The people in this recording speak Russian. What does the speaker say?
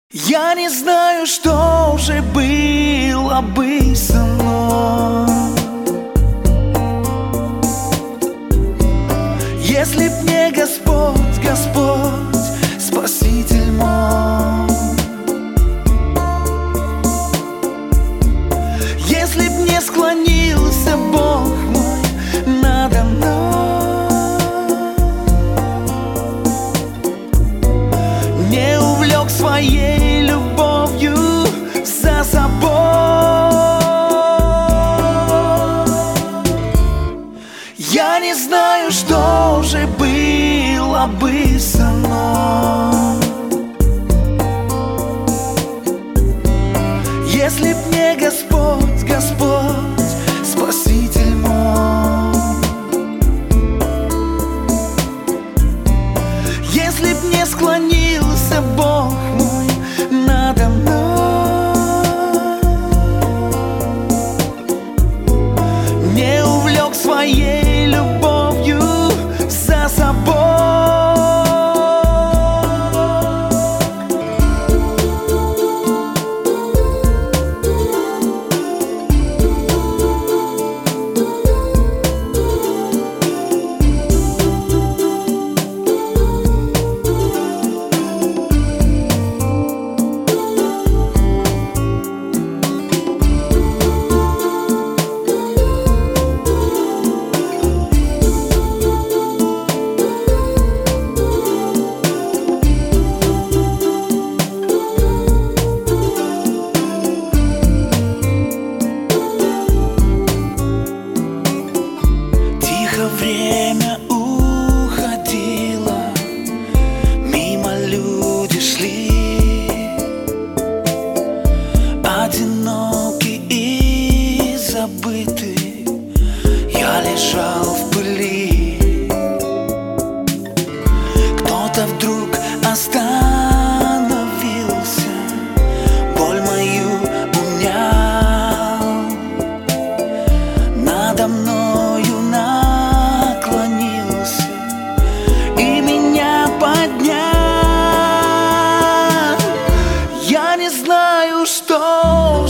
Я не знаю, что уже было бы со мной, если б не Господь, Господь, Спаситель мой. Если б не склонился Бог мой надо мной, не увлек своей любовью за собой. Я не знаю, что уже было бы со мной, если б не Господь, Господь, Спаситель мой. Если б не склонился Бог мой надо мной, не увлек своей любовью за собой. Время уходило, мимо люди шли, одинокий и забытый, я лежал в пыли. Кто-то вдруг остановился, боль мою унял, надо мною наклонился и меня поднял. Я не знаю, что